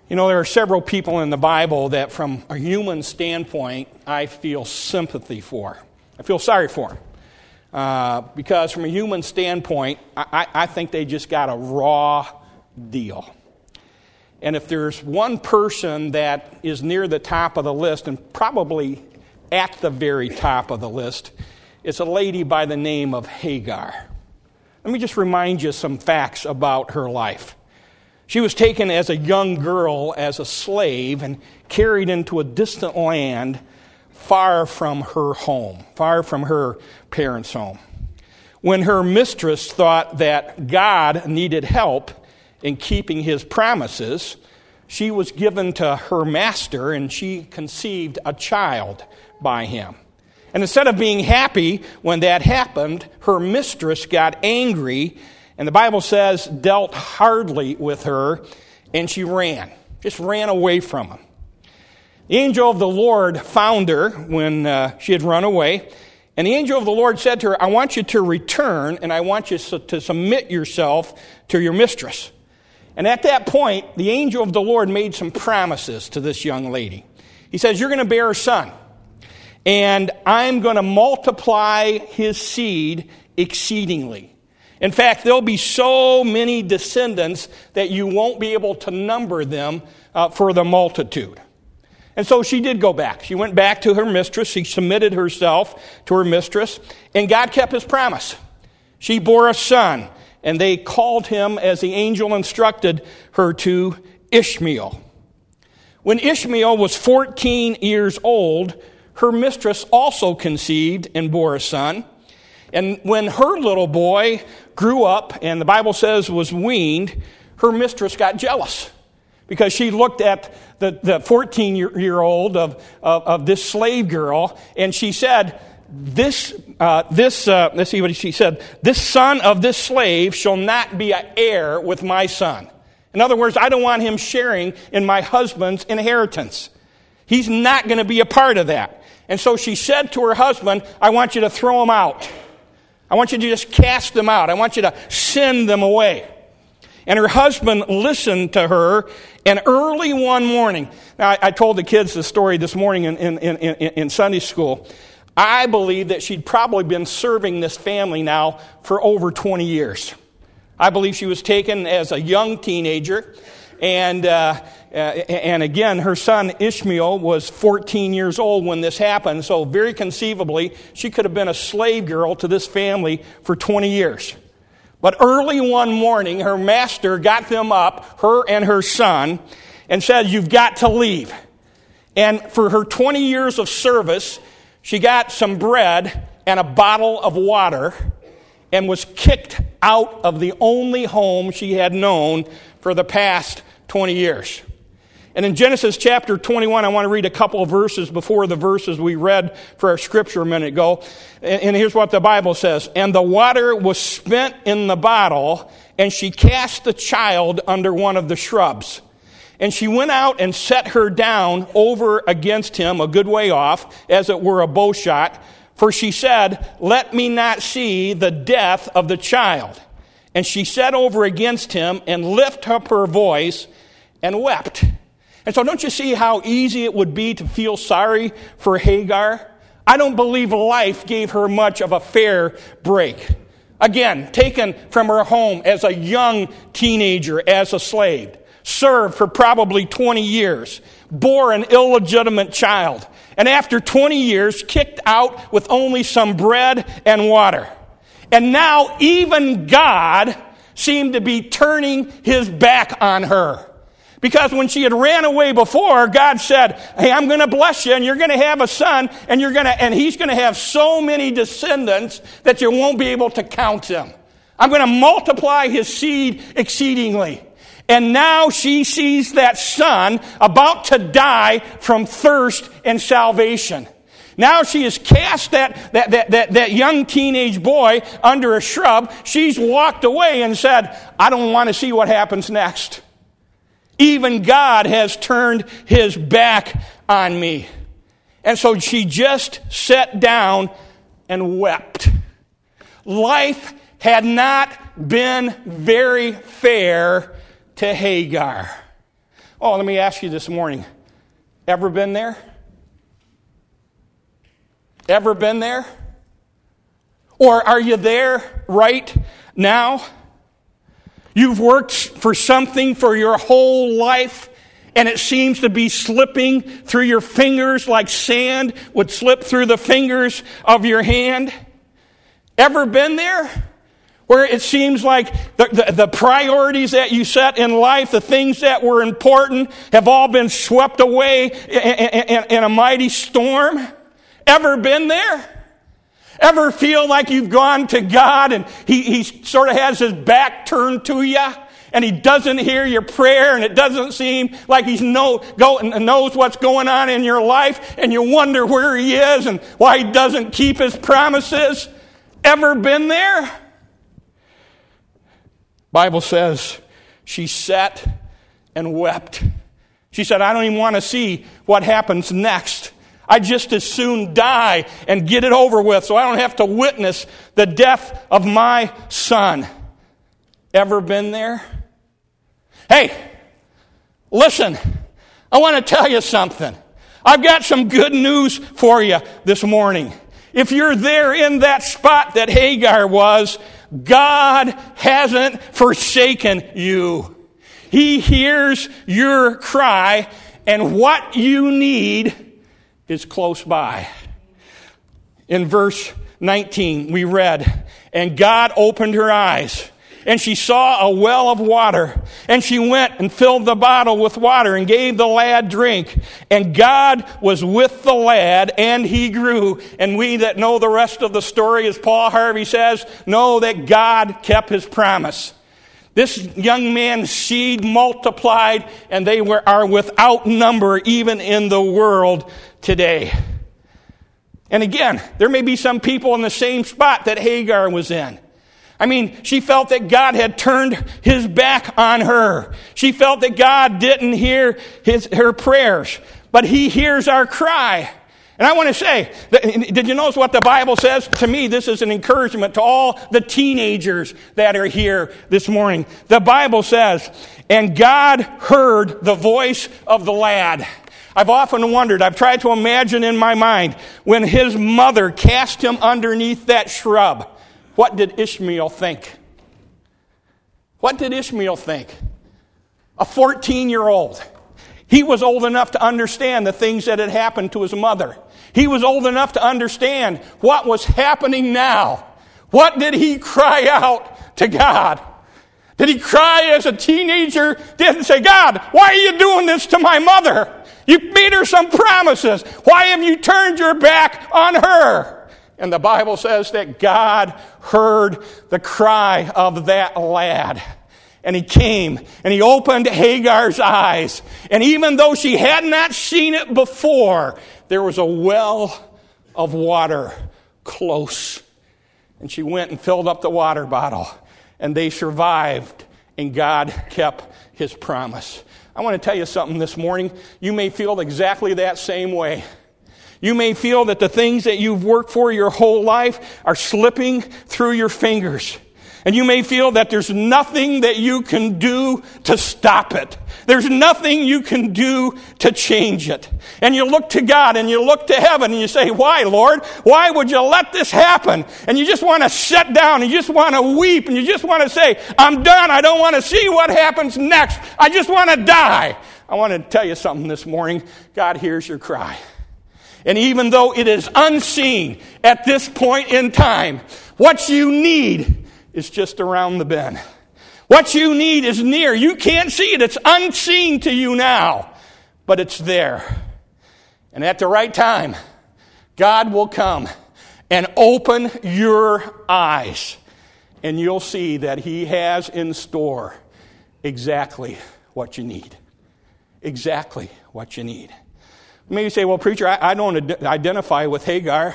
You know, there are several people in the Bible that from a human standpoint, I feel sympathy for. I feel sorry for them. Because from a human standpoint, I think they just got a raw deal. And if there's one person that is near the top of the list, and probably at the very top of the list, it's a lady by the name of Hagar. Let me just remind you some facts about her life. She was taken as a young girl, as a slave, and carried into a distant land far from her home, far from her parents' home. When her mistress thought that God needed help in keeping his promises, she was given to her master, and she conceived a child by him. And instead of being happy when that happened, her mistress got angry, and the Bible says dealt hardly with her, and she just ran away from him. The angel of the Lord found her when she had run away, and the angel of the Lord said to her, I want you to return, and I want you to submit yourself to your mistress. And at that point, the angel of the Lord made some promises to this young lady. He says, you're going to bear a son, and I'm going to multiply his seed exceedingly. In fact, there'll be so many descendants that you won't be able to number them for the multitude. And so she did go back. She went back to her mistress. She submitted herself to her mistress, and God kept his promise. She bore a son, and they called him, as the angel instructed her to, Ishmael. When Ishmael was 14 years old, her mistress also conceived and bore a son. And when her little boy grew up, and the Bible says was weaned, her mistress got jealous because she looked at the 14-year-old of this slave girl, and she said, let's see what she said, this son of this slave shall not be an heir with my son. In other words, I don't want him sharing in my husband's inheritance. He's not going to be a part of that. And so she said to her husband, I want you to throw him out. I want you to just cast them out. I want you to send them away. And her husband listened to her, and early one morning, now I told the kids the story this morning in Sunday school. I believe that she'd probably been serving this family now for over 20 years. I believe she was taken as a young teenager, and again, her son Ishmael was 14 years old when this happened, so very conceivably, she could have been a slave girl to this family for 20 years. But early one morning, her master got them up, her and her son, and said, you've got to leave. And for her 20 years of service, she got some bread and a bottle of water and was kicked out of the only home she had known for the past 20 years. And in Genesis chapter 21, I want to read a couple of verses before the verses we read for our scripture a minute ago. And here's what the Bible says. And the water was spent in the bottle, and she cast the child under one of the shrubs. And she went out and set her down over against him a good way off, as it were a bow shot. For she said, let me not see the death of the child. And she sat over against him and lifted up her voice and wept. And so don't you see how easy it would be to feel sorry for Hagar? I don't believe life gave her much of a fair break. Again, taken from her home as a young teenager, as a slave, served for probably 20 years, bore an illegitimate child, and after 20 years, kicked out with only some bread and water. And now even God seemed to be turning his back on her. Because when she had ran away before, God said, hey, I'm going to bless you, and you're going to have a son, and he's going to have so many descendants that you won't be able to count them. I'm going to multiply his seed exceedingly. And now she sees that son about to die from thirst and salvation. Now she has cast that young teenage boy under a shrub. She's walked away and said, I don't want to see what happens next. Even God has turned his back on me. And so she just sat down and wept. Life had not been very fair to Hagar. Oh, let me ask you this morning, ever been there? Ever been there? Or are you there right now? You've worked for something for your whole life, and it seems to be slipping through your fingers like sand would slip through the fingers of your hand. Ever been there? Where it seems like the priorities that you set in life, the things that were important, have all been swept away in a mighty storm? Ever been there? Ever feel like you've gone to God and He sort of has His back turned to you and He doesn't hear your prayer and it doesn't seem like He knows what's going on in your life and you wonder where He is and why He doesn't keep His promises? Ever been there? Bible says she sat and wept. She said, I don't even want to see what happens next. I just as soon die and get it over with so I don't have to witness the death of my son. Ever been there? Hey, listen, I want to tell you something. I've got some good news for you this morning. If you're there in that spot that Hagar was, God hasn't forsaken you. He hears your cry, and what you need is close by. In verse 19, we read, and God opened her eyes, and she saw a well of water, and she went and filled the bottle with water and gave the lad drink. And God was with the lad, and he grew. And we that know the rest of the story, as Paul Harvey says, know that God kept His promise. This young man's seed multiplied, and they are without number even in the world today. And again, there may be some people in the same spot that Hagar was in. I mean, she felt that God had turned His back on her. She felt that God didn't hear her prayers, but He hears our cry. And I want to say, did you notice what the Bible says? To me, this is an encouragement to all the teenagers that are here this morning. The Bible says, and God heard the voice of the lad. I've often wondered, I've tried to imagine in my mind, when his mother cast him underneath that shrub, what did Ishmael think? What did Ishmael think? A 14-year-old. He was old enough to understand the things that had happened to his mother. He was old enough to understand what was happening now. What did he cry out to God? Did he cry as a teenager? Didn't say, God, why are you doing this to my mother? You made her some promises. Why have you turned your back on her? And the Bible says that God heard the cry of that lad. And He came and He opened Hagar's eyes. And even though she had not seen it before, there was a well of water close. And she went and filled up the water bottle. And they survived. And God kept His promise. I want to tell you something this morning. You may feel exactly that same way. You may feel that the things that you've worked for your whole life are slipping through your fingers. And you may feel that there's nothing that you can do to stop it. There's nothing you can do to change it. And you look to God and you look to heaven and you say, why, Lord? Why would you let this happen? And you just want to sit down and you just want to weep and you just want to say, I'm done. I don't want to see what happens next. I just want to die. I want to tell you something this morning. God hears your cry. And even though it is unseen at this point in time, what you need is just around the bend. What you need is near. You can't see it. It's unseen to you now, but it's there. And at the right time, God will come and open your eyes, and you'll see that He has in store exactly what you need. Exactly what you need. Maybe you say, well, preacher, I don't identify with Hagar.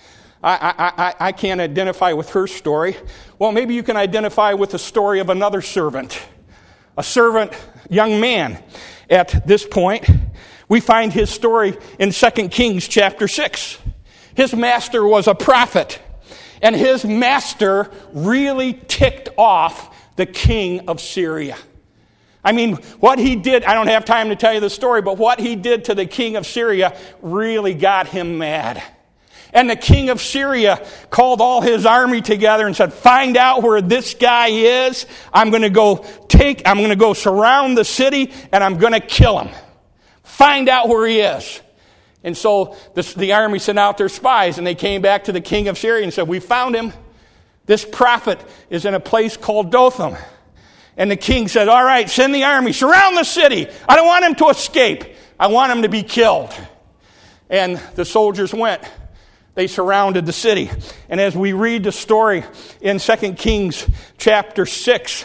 I can't identify with her story. Well, maybe you can identify with the story of another servant. A servant, young man. At this point, we find his story in 2 Kings chapter 6. His master was a prophet. And his master really ticked off the king of Syria. I mean, what he did, I don't have time to tell you the story, but what he did to the king of Syria really got him mad. And the king of Syria called all his army together and said, find out where this guy is. I'm going to go surround the city and I'm going to kill him. Find out where he is. And so the army sent out their spies and they came back to the king of Syria and said, we found him. This prophet is in a place called Dothan. And the king said, all right, send the army, surround the city. I don't want him to escape. I want him to be killed. And the soldiers went. They surrounded the city. And as we read the story in 2 Kings chapter 6,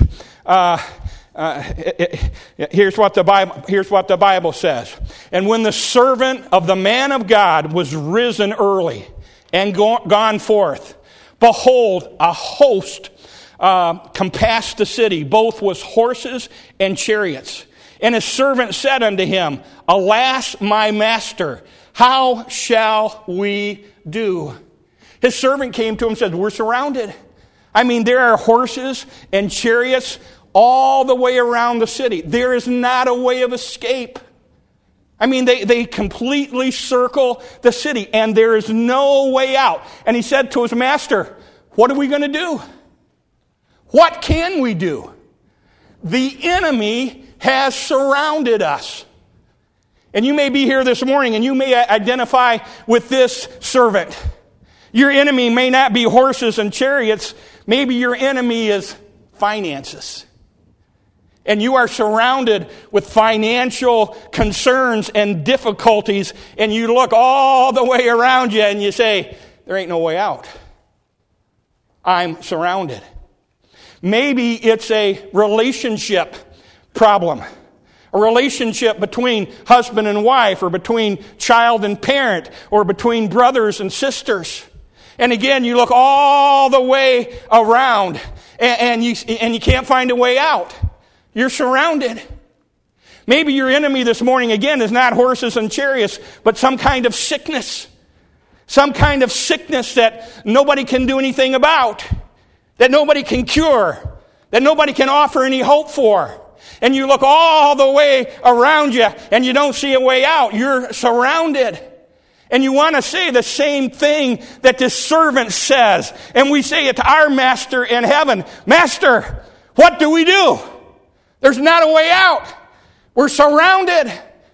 here's what the Bible says. And when the servant of the man of God was risen early and gone forth, behold, a host compassed the city, both with horses and chariots. And his servant said unto him, alas, my master, how shall we do? His servant came to him and said, we're surrounded. I mean, there are horses and chariots all the way around the city. There is not a way of escape. I mean, they completely circle the city, and there is no way out. And he said to his master, what are we going to do? What can we do? The enemy has surrounded us. And you may be here this morning and you may identify with this servant. Your enemy may not be horses and chariots. Maybe your enemy is finances. And you are surrounded with financial concerns and difficulties, and you look all the way around you and you say, there ain't no way out. I'm surrounded. Maybe it's a relationship problem. A relationship between husband and wife, or between child and parent, or between brothers and sisters. And again, you look all the way around and you can't find a way out. You're surrounded. Maybe your enemy this morning, again, is not horses and chariots, but some kind of sickness. Some kind of sickness that nobody can do anything about. That nobody can cure. That nobody can offer any hope for. And you look all the way around you and you don't see a way out. You're surrounded. And you want to say the same thing that this servant says. And we say it to our master in heaven. Master, what do we do? There's not a way out. We're surrounded.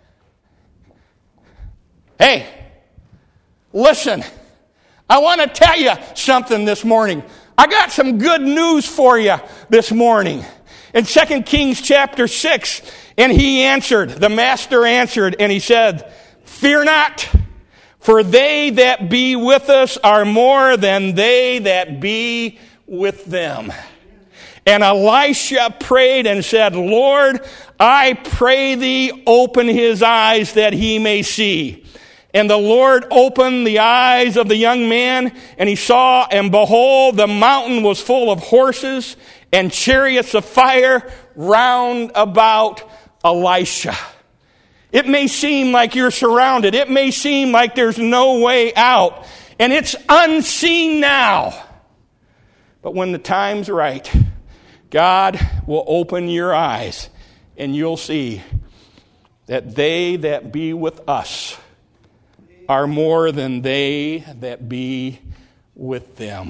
Hey, listen. I want to tell you something this morning. I got some good news for you this morning. In 2 Kings chapter 6, and the master answered, and he said, fear not, for they that be with us are more than they that be with them. And Elisha prayed and said, Lord, I pray thee, open his eyes that he may see. And the Lord opened the eyes of the young man, and he saw, and behold, the mountain was full of horses and chariots of fire round about Elisha. It may seem like you're surrounded. It may seem like there's no way out. And it's unseen now. But when the time's right, God will open your eyes, and you'll see that they that be with us are more than they that be with them.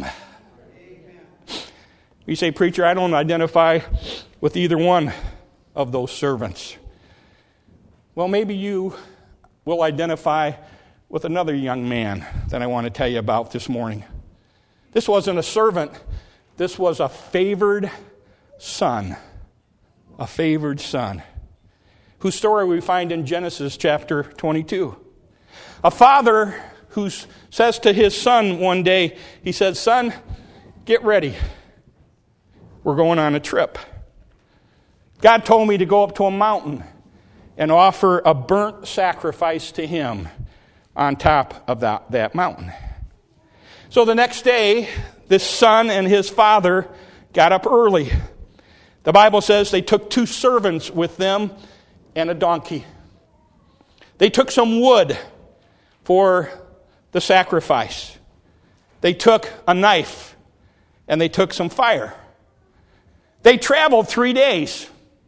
You say, preacher, I don't identify with either one of those servants. Well, maybe you will identify with another young man that I want to tell you about this morning. This wasn't a servant. This was a favored son. A favored son. Whose story we find in Genesis chapter 22. A father who says to his son one day, he said, son, get ready. We're going on a trip. God told me to go up to a mountain and offer a burnt sacrifice to him on top of that mountain. So the next day, this son and his father got up early. The Bible says they took 2 servants with them and a donkey. They took some wood for the sacrifice. They took a knife and they took some fire. They traveled 3 days.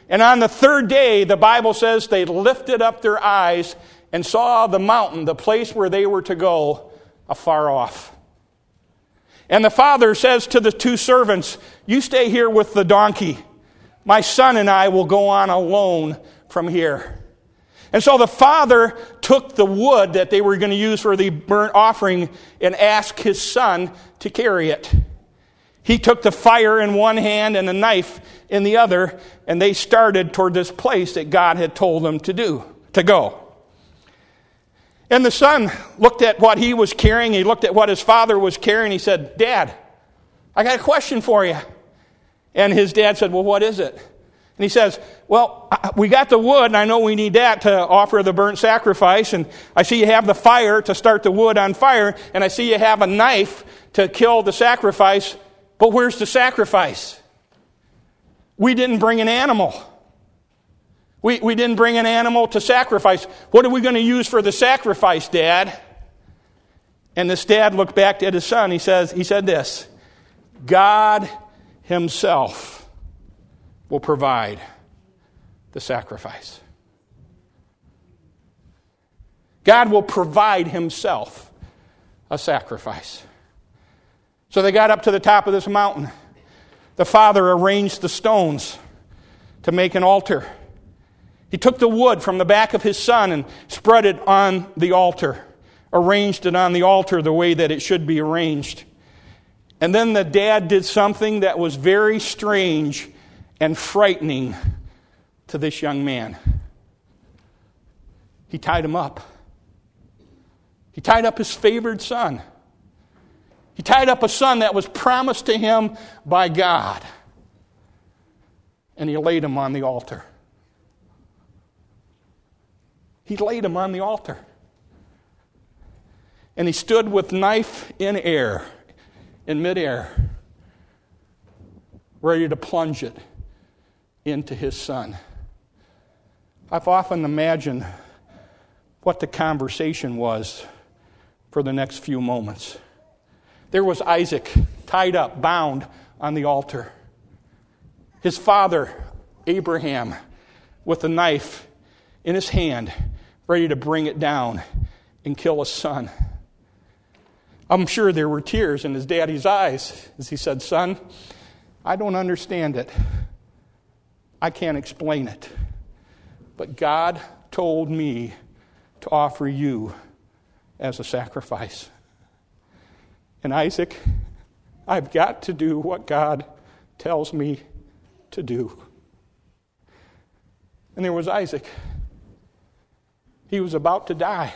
And on the third day, the Bible says they lifted up their eyes and saw the mountain, the place where they were to go, afar off. And the father says to the two servants, "You stay here with the donkey. My son and I will go on alone from here." And so the father took the wood that they were going to use for the burnt offering and asked his son to carry it. He took the fire in one hand and a knife in the other, and they started toward this place that God had told them to go. And the son looked at what he was carrying. He looked at what his father was carrying. He said, "Dad, I got a question for you." And his dad said, "Well, what is it?" And he says, "Well, we got the wood, and I know we need that to offer the burnt sacrifice. And I see you have the fire to start the wood on fire. And I see you have a knife to kill the sacrifice. But where's the sacrifice? We didn't bring an animal. We didn't bring an animal to sacrifice. What are we going to use for the sacrifice, Dad?" And this dad looked back at his son. He said this, "God Himself will provide the sacrifice." God will provide Himself a sacrifice. So they got up to the top of this mountain. The father arranged the stones to make an altar. He took the wood from the back of his son and spread it on the altar, arranged it on the altar the way that it should be arranged. And then the dad did something that was very strange and frightening to this young man. He tied him up. He tied up his favored son. He tied up a son that was promised to him by God. And he laid him on the altar. He laid him on the altar. And he stood with knife in midair, ready to plunge it into his son. I've often imagined what the conversation was for the next few moments. There was Isaac, tied up, bound on the altar. His father, Abraham, with a knife in his hand, ready to bring it down and kill his son. I'm sure there were tears in his daddy's eyes as he said, "Son, I don't understand it. I can't explain it. But God told me to offer you as a sacrifice. And Isaac, I've got to do what God tells me to do." And there was Isaac. He was about to die.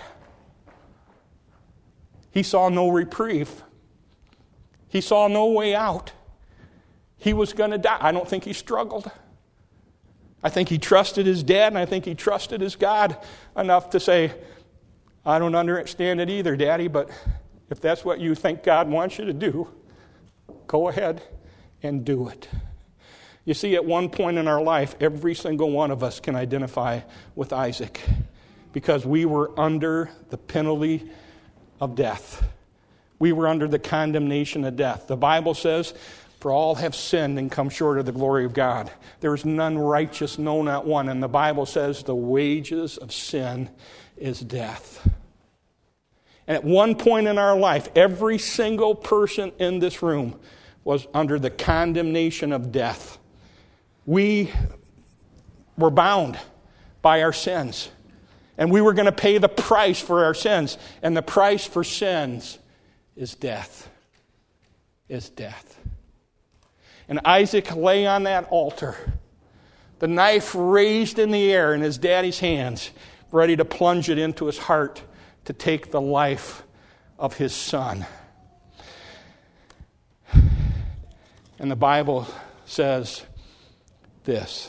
He saw no reprieve. He saw no way out. He was going to die. I don't think he struggled. I think he trusted his dad, and I think he trusted his God enough to say, "I don't understand it either, Daddy, but if that's what you think God wants you to do, go ahead and do it." You see, at one point in our life, every single one of us can identify with Isaac because we were under the penalty of death. We were under the condemnation of death. The Bible says, "For all have sinned and come short of the glory of God. There is none righteous, no, not one." And the Bible says the wages of sin is death. And at one point in our life, every single person in this room was under the condemnation of death. We were bound by our sins. And we were going to pay the price for our sins. And the price for sins is death. Is death. And Isaac lay on that altar, the knife raised in the air in his daddy's hands, ready to plunge it into his heart to take the life of his son. And the Bible says this.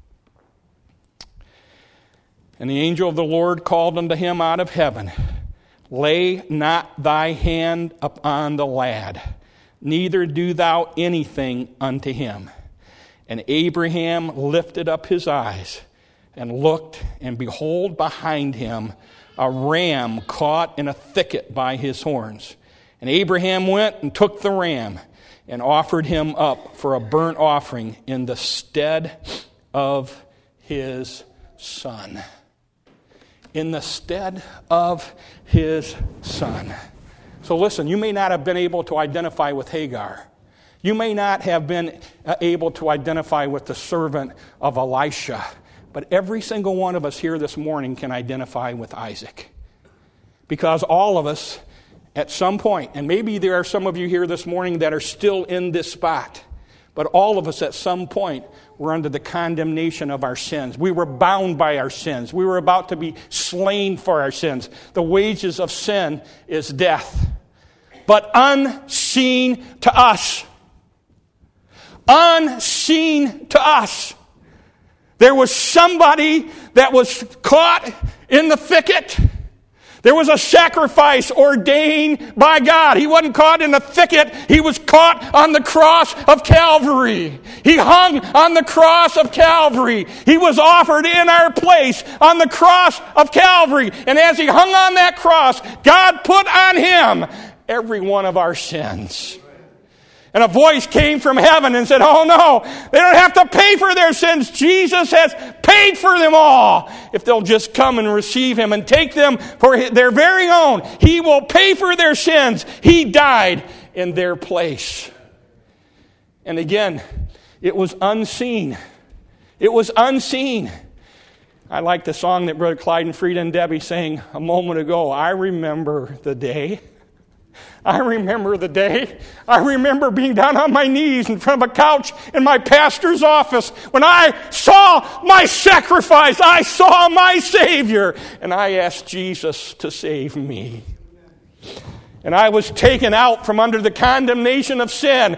"And the angel of the Lord called unto him out of heaven, Lay not thy hand upon the lad, neither do thou anything unto him. And Abraham lifted up his eyes and looked, and behold, behind him a ram caught in a thicket by his horns. And Abraham went and took the ram and offered him up for a burnt offering in the stead of his Son. In the stead of his Son. So listen, you may not have been able to identify with Hagar. You may not have been able to identify with the servant of Elisha. But every single one of us here this morning can identify with Isaac. Because all of us, at some point, and maybe there are some of you here this morning that are still in this spot, but all of us at some point were under the condemnation of our sins. We were bound by our sins. We were about to be slain for our sins. The wages of sin is death. But unseen to us. Unseen to us. There was somebody that was caught in the thicket. There was a sacrifice ordained by God. He wasn't caught in the thicket. He was caught on the cross of Calvary. He hung on the cross of Calvary. He was offered in our place on the cross of Calvary. And as he hung on that cross, God put on him every one of our sins. And a voice came from heaven and said, oh no, they don't have to pay for their sins. Jesus has paid for them all. If they'll just come and receive him and take them for their very own, he will pay for their sins. He died in their place. And again, it was unseen. It was unseen. I like the song that Brother Clyde and Frida and Debbie sang a moment ago. I remember the day. I remember the day. I remember being down on my knees in front of a couch in my pastor's office when I saw my sacrifice. I saw my Savior. And I asked Jesus to save me. And I was taken out from under the condemnation of sin.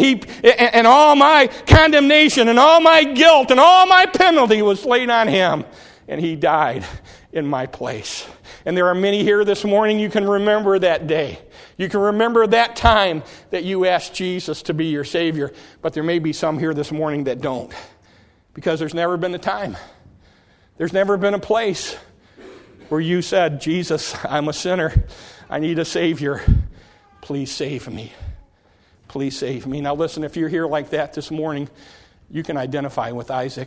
And all my condemnation and all my guilt and all my penalty was laid on him. And he died in my place. And there are many here this morning, you can remember that day. You can remember that time that you asked Jesus to be your Savior. But there may be some here this morning that don't. Because there's never been a time. There's never been a place where you said, Jesus, I'm a sinner. I need a Savior. Please save me. Please save me. Now listen, if you're here like that this morning, you can identify with Isaac.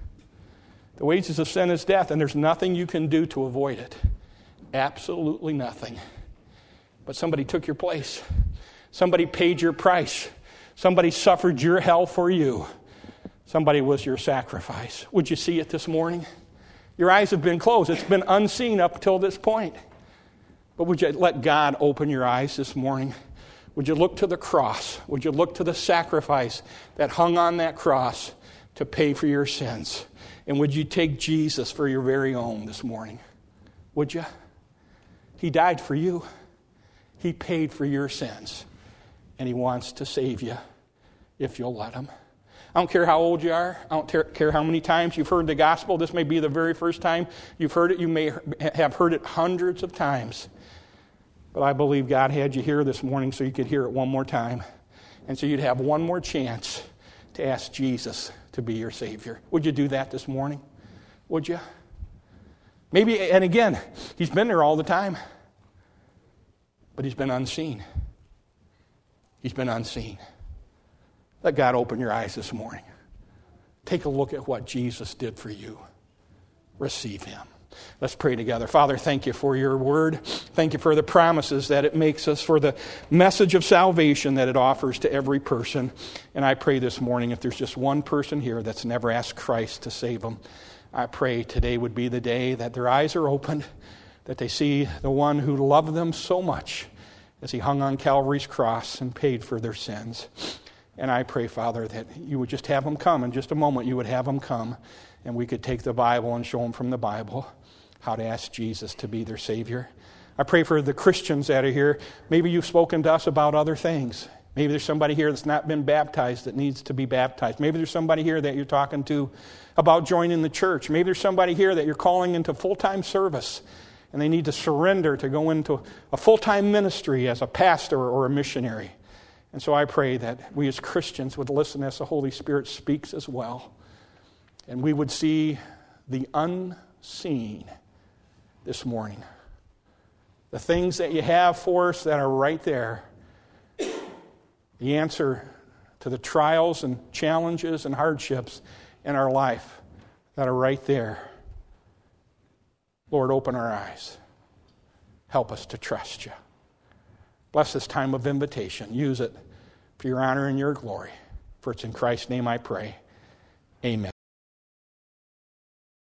The wages of sin is death, and there's nothing you can do to avoid it. Absolutely nothing. But somebody took your place. Somebody paid your price. Somebody suffered your hell for you. Somebody was your sacrifice. Would you see it this morning? Your eyes have been closed. It's been unseen up till this point. But would you let God open your eyes this morning? Would you look to the cross? Would you look to the sacrifice that hung on that cross to pay for your sins? And would you take Jesus for your very own this morning? Would you? He died for you. He paid for your sins. And he wants to save you if you'll let him. I don't care how old you are. I don't care how many times you've heard the gospel. This may be the very first time you've heard it. You may have heard it hundreds of times. But I believe God had you here this morning so you could hear it one more time. And so you'd have one more chance to ask Jesus to be your Savior. Would you do that this morning? Would you? Maybe, and again, he's been there all the time. But he's been unseen. He's been unseen. Let God open your eyes this morning. Take a look at what Jesus did for you. Receive him. Let's pray together. Father, thank you for your word. Thank you for the promises that it makes us, for the message of salvation that it offers to every person. And I pray this morning, if there's just one person here that's never asked Christ to save them, I pray today would be the day that their eyes are opened, that they see the one who loved them so much as he hung on Calvary's cross and paid for their sins. And I pray, Father, that you would just have them come. In just a moment, you would have them come, and we could take the Bible and show them from the Bible how to ask Jesus to be their Savior. I pray for the Christians that are here. Maybe you've spoken to us about other things. Maybe there's somebody here that's not been baptized that needs to be baptized. Maybe there's somebody here that you're talking to about joining the church. Maybe there's somebody here that you're calling into full-time service, and they need to surrender to go into a full-time ministry as a pastor or a missionary. And so I pray that we as Christians would listen as the Holy Spirit speaks as well. And we would see the unseen this morning. The things that you have for us that are right there. The answer to the trials and challenges and hardships in our life that are right there. Lord, open our eyes. Help us to trust you. Bless this time of invitation. Use it for your honor and your glory. For it's in Christ's name I pray. Amen.